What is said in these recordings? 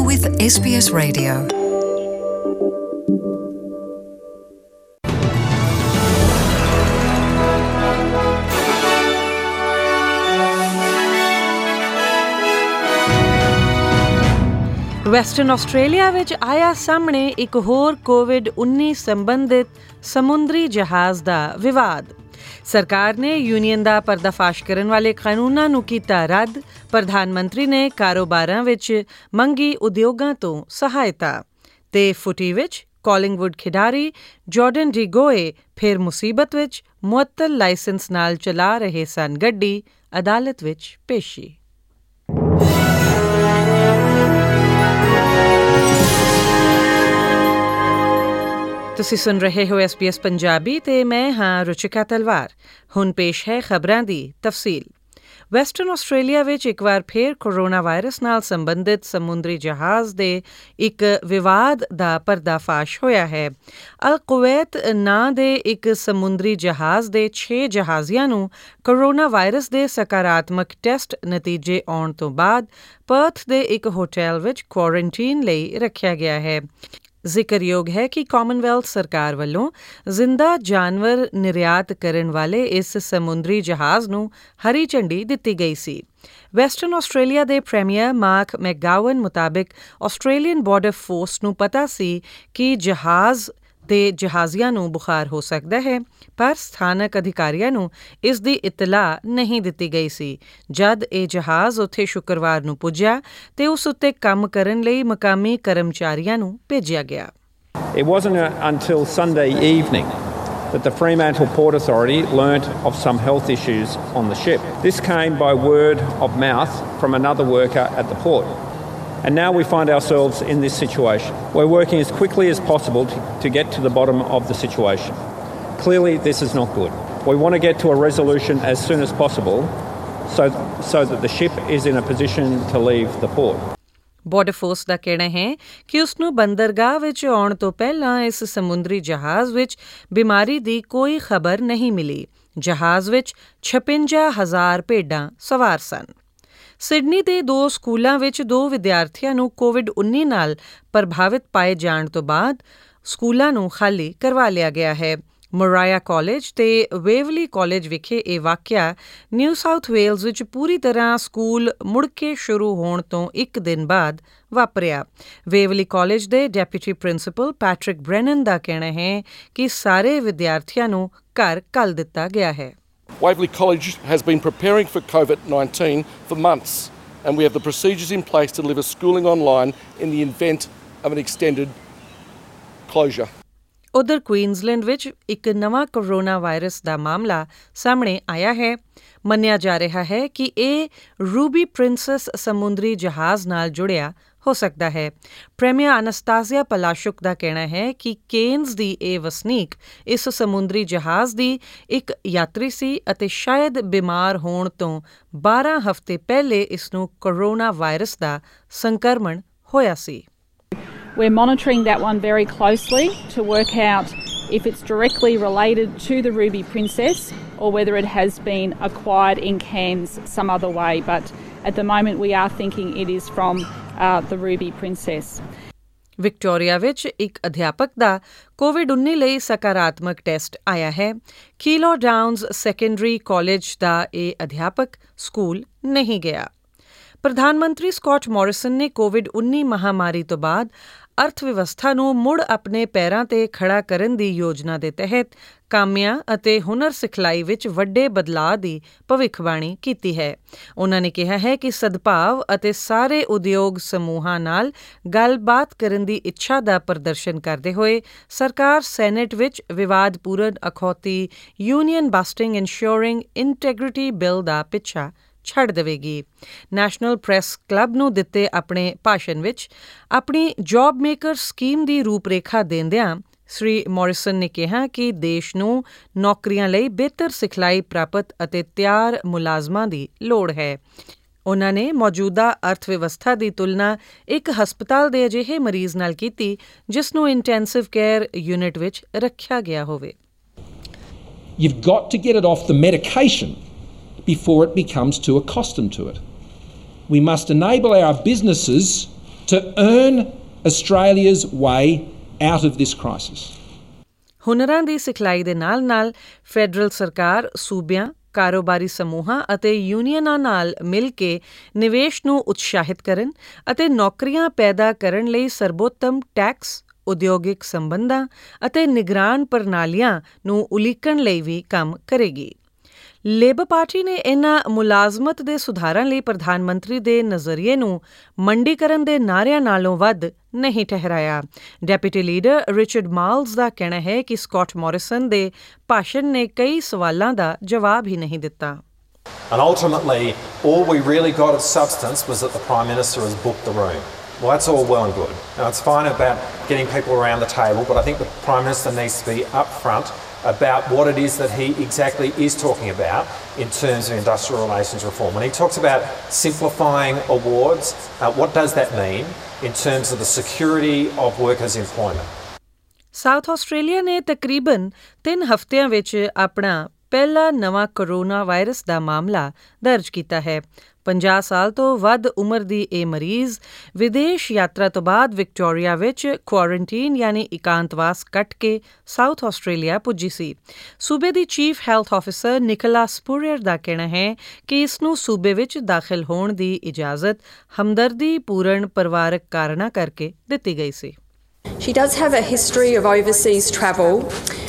with SBS Radio. Western Australia ਵਿੱਚ ਆਇਆ ਸਾਹਮਣੇ ਇੱਕ ਹੋਰ ਕੋਵਿਡ-19 ਸੰਬੰਧਿਤ ਸਮੁੰਦਰੀ ਜਹਾਜ਼ ਦਾ ਵਿਵਾਦ। ਸਰਕਾਰ ਨੇ ਯੂਨੀਅਨ ਦਾ ਪਰਦਾਫਾਸ਼ ਕਰਨ ਵਾਲੇ ਕਾਨੂੰਨਾਂ ਨੂੰ ਕੀਤਾ ਰੱਦ। ਪ੍ਰਧਾਨ ਮੰਤਰੀ ਨੇ ਕਾਰੋਬਾਰਾਂ ਵਿੱਚ ਮੰਗੀ ਉਦਯੋਗਾਂ ਤੋਂ ਸਹਾਇਤਾ। ਤੇ ਫੁੱਟੀ ਵਿੱਚ ਕਾਲਿੰਗਵੁੱਡ ਖਿਡਾਰੀ ਜਾਰਡਨ ਡੀ ਗੋਏ ਫਿਰ ਮੁਸੀਬਤ ਵਿੱਚ। ਮੁਅੱਤਲ ਲਾਇਸੈਂਸ ਨਾਲ ਚਲਾ ਰਹੇ ਸਨ ਗੱਡੀ, ਅਦਾਲਤ ਵਿੱਚ ਪੇਸ਼ੀ। ਤੁਸੀਂ ਸੁਣ ਰਹੇ ਹੋ SBS ਪੰਜਾਬੀ ਤੇ ਮੈਂ ਹਾਂ ਰੁਚਿਕਾ ਤਲਵਾਰ। ਹੁਣ ਪੇਸ਼ ਹੈ ਖਬਰਾਂ ਦੀ ਤਫਸੀਲ। ਵੈਸਟਰਨ ਆਸਟ੍ਰੇਲੀਆ ਵਿੱਚ ਇੱਕ ਵਾਰ ਫਿਰ ਕੋਰੋਨਾ ਵਾਇਰਸ ਨਾਲ ਸੰਬੰਧਿਤ ਸਮੁੰਦਰੀ ਜਹਾਜ਼ ਦੇ ਇੱਕ ਵਿਵਾਦ ਦਾ ਪਰਦਾਫਾਸ਼ ਹੋਇਆ ਹੈ। ਅਲ ਕੁਵੈਤ ਨਾਂ ਦੇ ਇੱਕ ਸਮੁੰਦਰੀ ਜਹਾਜ਼ ਦੇ 6 ਜਹਾਜ਼ੀਆਂ ਨੂੰ ਕੋਰੋਨਾ ਵਾਇਰਸ ਦੇ ਸਕਾਰਾਤਮਕ ਟੈਸਟ ਨਤੀਜੇ ਆਉਣ ਤੋਂ ਬਾਅਦ ਪਰਥ ਦੇ ਇੱਕ ਹੋਟਲ ਵਿੱਚ ਕੁਆਰੰਟੀਨ ਲਈ ਰੱਖਿਆ ਗਿਆ ਹੈ। ਜ਼ਿਕਰਯੋਗ ਹੈ ਕਿ ਕਾਮਨਵੈਲਥ ਸਰਕਾਰ ਵੱਲੋਂ ਜ਼ਿੰਦਾ ਜਾਨਵਰ ਨਿਰਯਾਤ ਕਰਨ ਵਾਲੇ ਇਸ ਸਮੁੰਦਰੀ ਜਹਾਜ਼ ਨੂੰ ਹਰੀ ਝੰਡੀ ਦਿੱਤੀ ਗਈ ਸੀ। ਵੈਸਟਰਨ ਆਸਟ੍ਰੇਲੀਆ ਦੇ ਪ੍ਰੀਮੀਅਰ ਮਾਰਕ ਮੈਕਗਾਵਨ ਮੁਤਾਬਿਕ ਆਸਟ੍ਰੇਲੀਅਨ ਬਾਰਡਰ ਫੋਰਸ ਨੂੰ ਪਤਾ ਸੀ ਕਿ ਜਹਾਜ਼ ਦੇ ਜਹਾਜ਼ੀਆਂ ਨੂੰ ਬੁਖਾਰ ਹੋ ਸਕਦਾ ਹੈ, ਪਰ ਸਥਾਨਕ ਅਧਿਕਾਰੀਆਂ ਨੂੰ ਇਸ ਦੀ ਇਤਲਾਹ ਨਹੀਂ ਦਿੱਤੀ ਗਈ ਸੀ। ਜਦ ਇਹ ਜਹਾਜ਼ ਉੱਥੇ ਸ਼ੁੱਕਰਵਾਰ ਨੂੰ ਪੁੱਜਿਆ ਤੇ ਉਸ ਉੱਤੇ ਕੰਮ ਕਰਨ ਲਈ ਮਕਾਮੀ ਕਰਮਚਾਰੀਆਂ ਨੂੰ ਭੇਜਿਆ ਗਿਆ। It wasn't until Sunday evening that the Fremantle Port Authority learnt of some health issues on the ship. This came by word of mouth from another worker at the port. And now we find ourselves in this situation. We're working as quickly as possible to get to the bottom of the situation. Clearly, this is not good. We want to get to a resolution as soon as possible so that the ship is in a position to leave the port. Border force ਦਾ ਕਹਿਣਾ ਹੈ ਕਿ ਉਸ ਨੂੰ ਬੰਦਰਗਾਹ ਵਿੱਚ ਆਉਣ ਤੋਂ ਪਹਿਲਾਂ ਇਸ ਸਮੁੰਦਰੀ ਜਹਾਜ਼ ਵਿੱਚ ਬਿਮਾਰੀ ਦੀ ਕੋਈ ਖਬਰ ਨਹੀਂ ਮਿਲੀ। ਜਹਾਜ਼ ਵਿੱਚ 56,000 ਭੇਡਾਂ ਸਵਾਰ ਸਨ। ਸਿਡਨੀ ਦੇ 2 ਸਕੂਲਾਂ ਵਿੱਚ 2 ਵਿਦਿਆਰਥੀਆਂ ਨੂੰ ਕੋਵਿਡ-19 ਨਾਲ ਪ੍ਰਭਾਵਿਤ ਪਾਏ ਜਾਣ ਤੋਂ ਬਾਅਦ ਸਕੂਲਾਂ ਨੂੰ ਖਾਲੀ ਕਰਵਾ ਲਿਆ ਗਿਆ ਹੈ। ਮੋਰਾਇਆ ਕਾਲਜ ਤੇ ਵੇਵਲੀ ਕਾਲਜ ਵਿਖੇ ਇਹ ਵਾਕਿਆ ਨਿਊ ਸਾਊਥ ਵੇਲਜ਼ ਵਿੱਚ ਪੂਰੀ ਤਰ੍ਹਾਂ ਸਕੂਲ ਮੁੜ ਕੇ ਸ਼ੁਰੂ ਹੋਣ ਤੋਂ ਇੱਕ ਦਿਨ ਬਾਅਦ ਵਾਪਰਿਆ। ਵੇਵਲੀ ਕਾਲਜ ਦੇ ਡੈਪੂਟੀ ਪ੍ਰਿੰਸੀਪਲ ਪੈਟਰਿਕ ਬ੍ਰੈਨਨ ਦਾ ਕਹਿਣਾ ਹੈ ਕਿ ਸਾਰੇ ਵਿਦਿਆਰਥੀਆਂ ਨੂੰ ਘਰ ਘੱਲ ਦਿੱਤਾ ਗਿਆ ਹੈ। Waverley College has been preparing for COVID-19 for months, and we have the procedures in place to deliver schooling online in the event of an extended closure. ਉਧਰ ਕੁਈਨਜ਼ਲੈਂਡ ਵਿੱਚ ਇੱਕ ਨਵਾਂ ਕੋਰੋਨਾ ਵਾਇਰਸ ਦਾ ਮਾਮਲਾ ਸਾਹਮਣੇ ਆਇਆ ਹੈ। ਮੰਨਿਆ ਜਾ ਰਿਹਾ ਹੈ ਕਿ ਇਹ ਰੂਬੀ ਪ੍ਰਿੰਸੈਸ ਸਮੁੰਦਰੀ ਜਹਾਜ਼ ਨਾਲ ਜੁੜਿਆ ਹੋ ਸਕਦਾ ਹੈ। ਪ੍ਰੀਮੀਅਰ ਅਨਸਤਾਸੀਆ ਪਲਾਸ਼ੁਕ ਦਾ ਕਹਿਣਾ ਹੈ ਕਿ ਕੇਨਜ਼ ਦੀ ਇਹ ਵਸਨੀਕ ਇਸ ਸਮੁੰਦਰੀ ਜਹਾਜ਼ ਦੀ ਇੱਕ ਯਾਤਰੀ ਸੀ ਅਤੇ ਸ਼ਾਇਦ ਬਿਮਾਰ ਹੋਣ ਤੋਂ 12 ਹਫ਼ਤੇ ਪਹਿਲੇ ਇਸ ਨੂੰ ਕੋਰੋਨਾ ਵਾਇਰਸ ਦਾ ਸੰਕਰਮਣ ਹੋਇਆ ਸੀ। We're monitoring that one very closely to work out if it's directly related to the Ruby Princess or whether it has been acquired in Cairns some other way. But at the moment we are thinking it is from the Ruby Princess. Victoria ਵਿੱਚ ਇੱਕ ਅਧਿਆਪਕ ਦਾ ਕੋਵਿਡ-19 ਲਈ ਸਕਾਰਾਤਮਕ test ਆਇਆ ਹੈ। ਕੀਲੋ ਡਾਊਨਜ਼ secondary college ਦਾ ਇਹ ਅਧਿਆਪਕ school ਨਹੀਂ ਗਿਆ। ਪ੍ਰਧਾਨ ਮੰਤਰੀ ਸਕਾਟ ਮੋਰਿਸਨ ਨੇ ਕੋਵਿਡ-19 ਮਹਾਮਾਰੀ ਤੋਂ ਬਾਅਦ ਅਰਥ ਵਿਵਸਥਾ ਨੂੰ ਮੁੜ ਆਪਣੇ ਪੈਰਾਂ ਤੇ ਖੜਾ ਕਰਨ ਦੀ ਯੋਜਨਾ ਦੇ ਤਹਿਤ ਕਾਮਿਆਂ ਅਤੇ ਹੁਨਰ ਸਿਖਲਾਈ ਵਿੱਚ ਵੱਡੇ ਬਦਲਾਅ ਦੀ ਭਵਿੱਖਬਾਣੀ ਕੀਤੀ ਹੈ। ਉਹਨਾਂ ਨੇ ਕਿਹਾ ਹੈ ਕਿ ਸਦਭਾਵ ਅਤੇ ਸਾਰੇ ਉਦਯੋਗ ਸਮੂਹਾਂ ਨਾਲ ਗੱਲਬਾਤ ਕਰਨ ਦੀ ਇੱਛਾ ਦਾ ਪ੍ਰਦਰਸ਼ਨ ਕਰਦੇ ਹੋਏ ਸਰਕਾਰ ਸੈਨੇਟ ਵਿੱਚ ਵਿਵਾਦਪੂਰਨ ਅਖੌਤੀ union busting ensuring integrity bill ਦਾ ਪਿੱਛਾ ਛੱਡ ਦੇਵੇਗੀ। ਨੈਸ਼ਨਲ ਪ੍ਰੈਸ ਕਲੱਬ ਨੂੰ ਦਿੱਤੇ ਆਪਣੇ ਭਾਸ਼ਣ ਵਿੱਚ ਆਪਣੀ ਜੌਬ ਮੇਕਰ ਸਕੀਮ ਦੀ ਰੂਪਰੇਖਾ ਦਿੰਦਿਆਂ ਸ੍ਰੀ ਮੋਰਿਸਨ ਨੇ ਕਿਹਾ ਕਿ ਦੇਸ਼ ਨੂੰ ਨੌਕਰੀਆਂ ਲਈ ਬਿਹਤਰ ਸਿਖਲਾਈ ਪ੍ਰਾਪਤ ਅਤੇ ਤਿਆਰ ਮੁਲਾਜ਼ਮਾਂ ਦੀ ਲੋੜ ਹੈ। ਉਹਨਾਂ ਨੇ ਮੌਜੂਦਾ ਅਰਥ ਵਿਵਸਥਾ ਦੀ ਤੁਲਨਾ ਇੱਕ ਹਸਪਤਾਲ ਦੇ ਅਜਿਹੇ ਮਰੀਜ਼ ਨਾਲ ਕੀਤੀ ਜਿਸ ਨੂੰ ਇੰਟੈਂਸਿਵ ਕੇਅਰ ਯੂਨਿਟ ਵਿੱਚ ਰੱਖਿਆ ਗਿਆ ਹੋਵੇ। You've got to get it off the medication before it becomes too accustomed to it. We must enable our businesses to earn Australia's way out of this crisis. ਹੁਨਰਾਂ ਦੀ ਸਿਖਲਾਈ ਦੇ ਨਾਲ-ਨਾਲ federal ਸਰਕਾਰ ਸੂਬਿਆਂ, ਕਾਰੋਬਾਰੀ ਸਮੂਹਾਂ ਅਤੇ ਯੂਨੀਅਨਾਂ ਨਾਲ ਮਿਲ ਕੇ ਨਿਵੇਸ਼ ਨੂੰ ਉਤਸ਼ਾਹਿਤ ਕਰਨ ਅਤੇ ਨੌਕਰੀਆਂ ਪੈਦਾ ਕਰਨ ਲਈ ਸਰਬੋਤਮ ਟੈਕਸ, ਉਦਯੋਗਿਕ ਸੰਬੰਧਾਂ ਅਤੇ ਨਿਗਰਾਨ ਪ੍ਰਣਾਲੀਆਂ ਨੂੰ ਉਲੀਕਣ ਲਈ ਵੀ ਕੰਮ ਕਰੇਗੀ। ਲੇਬਰ ਪਾਰਟੀ ਨੇ ਇਹਨਾਂ ਮੁਲਾਜ਼ਮਤ ਦੇ ਸੁਧਾਰਾਂ ਲਈ ਪ੍ਰਧਾਨ ਮੰਤਰੀ ਦੇ ਨਜ਼ਰੀਏ ਨੂੰ ਮੰਡੀਕਰਨ ਦੇ ਨਾਅਰਿਆਂ ਨਾਲੋਂ ਵੱਧ ਨਹੀਂ ਠਹਿਰਾਇਆ। ਡੈਪੂਟੀ ਲੀਡਰ ਰਿਚਰਡ ਮਾਲਜ਼ ਦਾ ਕਹਿਣਾ ਹੈ ਕਿ ਸਕਾਟ ਮੋਰਿਸਨ ਦੇ ਭਾਸ਼ਣ ਨੇ ਕਈ ਸਵਾਲਾਂ ਦਾ ਜਵਾਬ ਹੀ ਨਹੀਂ ਦਿੱਤਾ। And ultimately, all we really got of substance was that the Prime Minister has booked the room. Well, that's all well and good. Now, it's fine about getting people around the table, but I think the Prime Minister needs to be upfront about what it is that he exactly is talking about in terms of industrial relations reform. When he talks about simplifying awards, what does that mean in terms of the security of workers' employment? South Australia ਨੇ ਤਕਰੀਬਨ 3 ਹਫ਼ਤਿਆਂ ਵਿੱਚ ਆਪਣਾ ਪਹਿਲਾ ਨਵਾਂ corona virus ਦਾ ਮਾਮਲਾ ਦਰਜ ਕੀਤਾ ਹੈ। 50 ਸਾਲ ਤੋਂ ਵੱਧ ਉਮਰ ਦੀ ਇਹ ਮਰੀਜ਼ ਵਿਦੇਸ਼ ਯਾਤਰਾ ਤੋਂ ਬਾਅਦ ਵਿਕਟੋਰੀਆ ਵਿੱਚ ਕੁਆਰੰਟੀਨ ਯਾਨੀ ਇਕਾਂਤਵਾਸ ਕੱਟ ਕੇ ਸਾਊਥ ਆਸਟ੍ਰੇਲੀਆ ਪੁੱਜੀ ਸੀ। ਸੂਬੇ ਦੀ chief health officer Nicola Spurrier ਦਾ ਕਹਿਣਾ ਹੈ ਕਿ ਇਸ ਨੂੰ ਸੂਬੇ ਵਿੱਚ ਦਾਖਲ ਹੋਣ ਦੀ ਇਜਾਜ਼ਤ ਹਮਦਰਦੀ ਪੂਰਨ ਪਰਿਵਾਰਕ ਕਾਰਨਾਂ ਕਰਕੇ ਦਿੱਤੀ ਗਈ ਸੀ। She does have a history of overseas travel.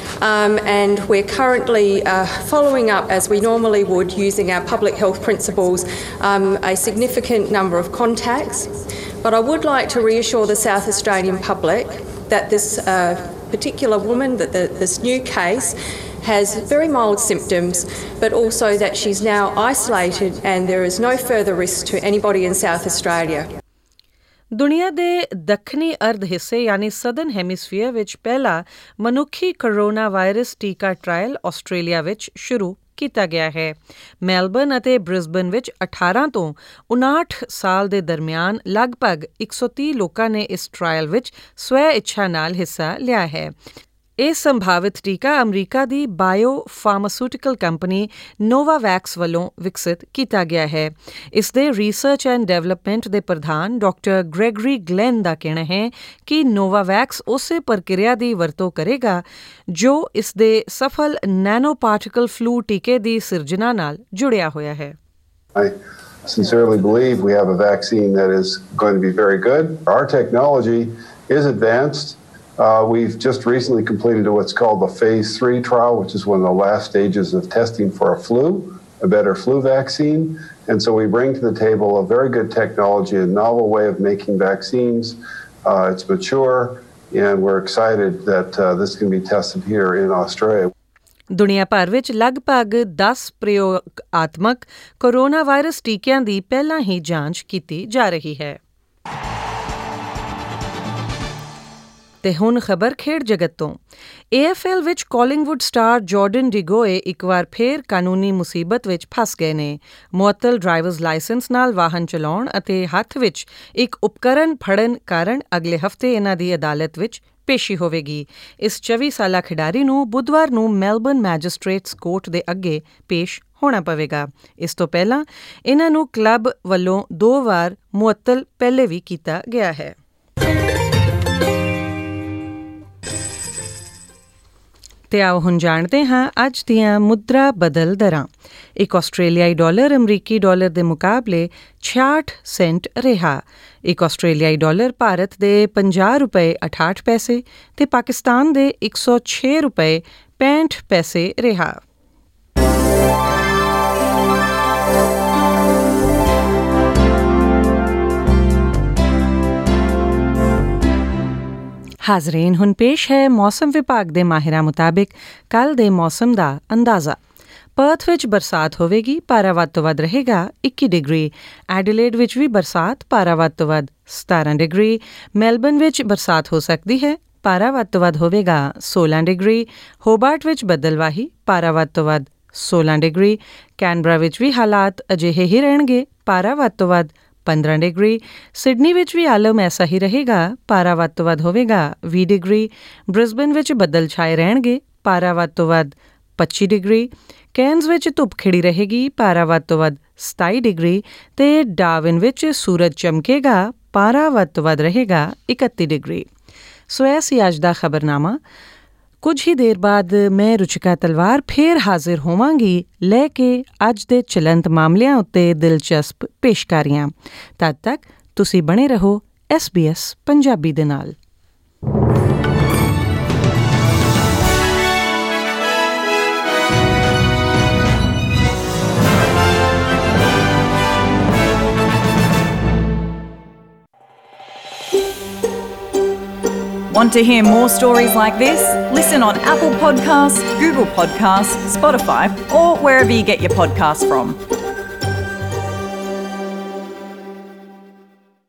And we're currently following up, as we normally would, using our public health principles, a significant number of contacts. But I would like to reassure the South Australian public that this particular woman, that this new case, has very mild symptoms, but also that she's now isolated and there is no further risk to anybody in South Australia. ਦੁਨੀਆ ਦੇ ਦੱਖਣੀ ਅਰਧ ਹਿੱਸੇ ਯਾਨੀ southern ਹੈਮੀਸਫੀਅਰ ਵਿੱਚ ਪਹਿਲਾ ਮਨੁੱਖੀ coronavirus ਟੀਕਾ ਟ੍ਰਾਇਲ ਆਸਟ੍ਰੇਲੀਆ ਵਿੱਚ ਸ਼ੁਰੂ ਕੀਤਾ ਗਿਆ ਹੈ। ਮੈਲਬਰਨ ਅਤੇ ਬ੍ਰਿਸਬਨ ਵਿੱਚ 18 ਤੋਂ 59 ਸਾਲ ਦੇ ਦਰਮਿਆਨ ਲਗਭਗ 130 ਲੋਕਾਂ ਨੇ ਇਸ ਟ੍ਰਾਇਲ ਵਿੱਚ ਸਵੈ ਇੱਛਾ ਨਾਲ ਹਿੱਸਾ ਲਿਆ ਹੈ। ਇਹ ਸੰਭਾਵਿਤ ਟੀਕਾ ਅਮਰੀਕਾ ਦੀ ਬਾਇਓ ਫਾਰਮਾਸਿਊਟੀਕਲ ਕੰਪਨੀ ਨੋਵਾਵੈਕਸ ਵੱਲੋਂ ਵਿਕਸਿਤ ਕੀਤਾ ਗਿਆ ਹੈ। ਇਸ ਦੇ ਰਿਸਰਚ ਐਂਡ ਡਿਵੈਲਪਮੈਂਟ ਦੇ ਪ੍ਰਧਾਨ ਡਾਕਟਰ ਗ੍ਰੈਗਰੀ ਗਲੈਨ ਦਾ ਕਹਿਣਾ ਹੈ ਕਿ ਨੋਵਾਵੈਕਸ ਉਸੇ ਪ੍ਰਕਿਰਿਆ ਦੀ ਵਰਤੋਂ ਕਰੇਗਾ ਜੋ ਇਸ ਦੇ ਸਫਲ ਨੈਨੋ ਪਾਰਟੀਕਲ ਫਲੂ ਟੀਕੇ ਦੀ ਸਿਰਜਣਾ ਨਾਲ ਜੁੜਿਆ ਹੋਇਆ ਹੈ। I sincerely believe we have a vaccine that is going to be very good. Our technology is advanced. We've just recently completed what's called the phase 3 trial, which is one of the last stages of testing for a better flu vaccine. And so we bring to the table a very good technology, a novel way of making vaccines. It's mature, and we're excited that this can be tested here in Australia. ਦੁਨੀਆ ਭਰ ਵਿੱਚ ਲਗਭਗ 10 ਪ੍ਰਯੋਗਾਤਮਕ corona virus ਟੀਕਿਆਂ ਦੀ ਪਹਿਲਾਂ ਹੀ ਜਾਂਚ ਕੀਤੀ ਜਾ ਰਹੀ ਹੈ। ਤੇ ਹੁਣ ਖਬਰ ਖੇਡ ਜਗਤ ਤੋਂ। AFL ਵਿੱਚ ਕਾਲਿੰਗਵੁੱਡ ਸਟਾਰ ਜਾਰਡਨ ਡਿਗੋਏ ਇੱਕ ਵਾਰ ਫੇਰ ਕਾਨੂੰਨੀ ਮੁਸੀਬਤ ਵਿੱਚ ਫਸ ਗਏ ਨੇ। ਮੁਅੱਤਲ ਡਰਾਈਵਰਜ਼ ਲਾਇਸੈਂਸ ਨਾਲ ਵਾਹਨ ਚਲਾਉਣ ਅਤੇ ਹੱਥ ਵਿੱਚ ਇੱਕ ਉਪਕਰਨ ਫੜਨ ਕਾਰਨ ਅਗਲੇ ਹਫ਼ਤੇ ਇਹਨਾਂ ਦੀ ਅਦਾਲਤ ਵਿੱਚ ਪੇਸ਼ੀ ਹੋਵੇਗੀ। ਇਸ 24 ਸਾਲਾ ਖਿਡਾਰੀ ਨੂੰ ਬੁੱਧਵਾਰ ਨੂੰ ਮੈਲਬਰਨ ਮੈਜਿਸਟ੍ਰੇਟਸ ਕੋਰਟ ਦੇ ਅੱਗੇ ਪੇਸ਼ ਹੋਣਾ ਪਵੇਗਾ। ਇਸ ਤੋਂ ਪਹਿਲਾਂ ਇਹਨਾਂ ਨੂੰ ਕਲੱਬ ਵੱਲੋਂ 2 ਵਾਰ ਮੁਅੱਤਲ ਪਹਿਲੇ ਵੀ ਕੀਤਾ ਗਿਆ ਹੈ। ਤੇ ਆਓ ਹੁਣ ਜਾਣਦੇ ਹਾਂ ਅੱਜ ਦੀਆਂ ਮੁਦਰਾ ਬਦਲ ਦਰਾਂ। ਇੱਕ ਆਸਟ੍ਰੇਲੀਆਈ ਡਾਲਰ ਅਮਰੀਕੀ ਡਾਲਰ ਦੇ ਮੁਕਾਬਲੇ 66 ਸੈਂਟ ਰਿਹਾ। ਇੱਕ ਆਸਟ੍ਰੇਲੀਆਈ ਡਾਲਰ ਭਾਰਤ ਦੇ 50 ਰੁਪਏ 68 ਪੈਸੇ ਤੇ ਪਾਕਿਸਤਾਨ ਦੇ 106 ਰੁਪਏ 65 ਪੈਸੇ ਰਿਹਾ। ਹਾਜ਼ਰੀਨ, ਹੁਣ ਪੇਸ਼ ਹੈ ਮੌਸਮ ਵਿਭਾਗ ਦੇ ਮਾਹਿਰਾਂ ਮੁਤਾਬਿਕ ਕੱਲ੍ਹ ਦੇ ਮੌਸਮ ਦਾ ਅੰਦਾਜ਼ਾ। ਪਰਥ ਵਿੱਚ ਬਰਸਾਤ ਹੋਵੇਗੀ, ਪਾਰਾ ਵੱਧ ਤੋਂ ਵੱਧ ਰਹੇਗਾ 21 ਡਿਗਰੀ। ਐਡੀਲੇਡ ਵਿੱਚ ਵੀ ਬਰਸਾਤ, ਪਾਰਾ ਵੱਧ ਤੋਂ ਵੱਧ 17 ਡਿਗਰੀ। ਮੈਲਬਰਨ ਵਿੱਚ ਬਰਸਾਤ ਹੋ ਸਕਦੀ ਹੈ, ਪਾਰਾ ਵੱਧ ਤੋਂ ਵੱਧ ਹੋਵੇਗਾ 16 ਡਿਗਰੀ। ਹੋਬਾਰਟ ਵਿੱਚ ਬੱਦਲਵਾਹੀ, ਪਾਰਾ ਵੱਧ ਤੋਂ ਵੱਧ 16 ਡਿਗਰੀ। ਕੈਨਬਰਾ ਵਿੱਚ ਵੀ ਹਾਲਾਤ ਅਜਿਹੇ ਹੀ ਰਹਿਣਗੇ, ਪਾਰਾ ਵੱਧ ਤੋਂ ਵੱਧ 15 ਡਿਗਰੀ। ਸਿਡਨੀ ਵਿੱਚ ਵੀ ਆਲਮ ਐਸਾ ਹੀ ਰਹੇਗਾ, ਪਾਰਾ ਵੱਧ ਤੋਂ ਵੱਧ ਹੋਵੇਗਾ 20 ਡਿਗਰੀ। ਬ੍ਰਿਸਬਨ ਵਿੱਚ ਬੱਦਲ ਛਾਏ ਰਹਿਣਗੇ, ਪਾਰਾ ਵੱਧ ਤੋਂ ਵੱਧ 25 ਡਿਗਰੀ। ਕੈਨਜ਼ ਵਿੱਚ ਧੁੱਪ ਖਿੜੀ ਰਹੇਗੀ, ਪਾਰਾ ਵੱਧ ਤੋਂ ਵੱਧ 27 ਡਿਗਰੀ। ਤੇ ਡਾਰਵਿਨ ਵਿੱਚ ਸੂਰਜ ਚਮਕੇਗਾ, ਪਾਰਾ ਵੱਧ ਤੋਂ ਵੱਧ ਰਹੇਗਾ 31 ਡਿਗਰੀ। ਸੋ ਇਹ ਸੀ ਅੱਜ ਦਾ ਖਬਰਨਾਮਾ। ਕੁਝ ਹੀ ਦੇਰ ਬਾਅਦ ਮੈਂ ਰੁਚਿਕਾ ਤਲਵਾਰ ਫੇਰ ਹਾਜ਼ਰ ਹੋਵਾਂਗੀ ਲੈ ਕੇ ਅੱਜ ਦੇ ਚਲੰਤ ਮਾਮਲਿਆਂ ਉੱਤੇ ਦਿਲਚਸਪ ਪੇਸ਼ਕਾਰੀਆਂ। ਤਦ ਤੱਕ ਤੁਸੀਂ ਬਣੇ ਰਹੋ SBS ਪੰਜਾਬੀ ਦੇ ਨਾਲ। Want to hear more stories like this? Listen on Apple Podcasts, Google Podcasts, Spotify, or wherever you get your podcasts from.